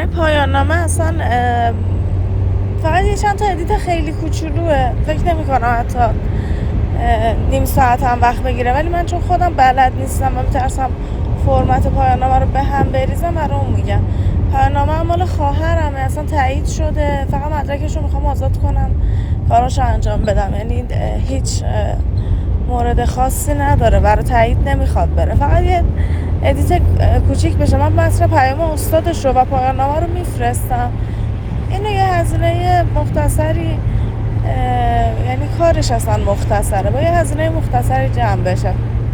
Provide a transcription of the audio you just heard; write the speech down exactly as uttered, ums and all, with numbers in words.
برای پایان نامه اصلا فقط یه چند تا ادیت خیلی کوچولوه، فکر نمی کنم حتی نیم ساعت هم وقت بگیره، ولی من چون خودم بلد نیستم و میترسم فرمت پایان نامه رو به هم بریزم برای اون میگم. پایان نامه مال خواهرمه، اصلا تایید شده، فقط مدرکش رو میخوام آزاد کنم کاراشو انجام بدم، یعنی هیچ مورد خاصی نداره، برای تایید نمیخواد بره، فقط یه ادیت کوچیک بشه. من متن پیام استادش رو و پایان نامه رو میفرستم، اینو یه هزینه مختصری، یعنی کارش اصلا مختصره، با یه هزینه مختصری جمع بشه.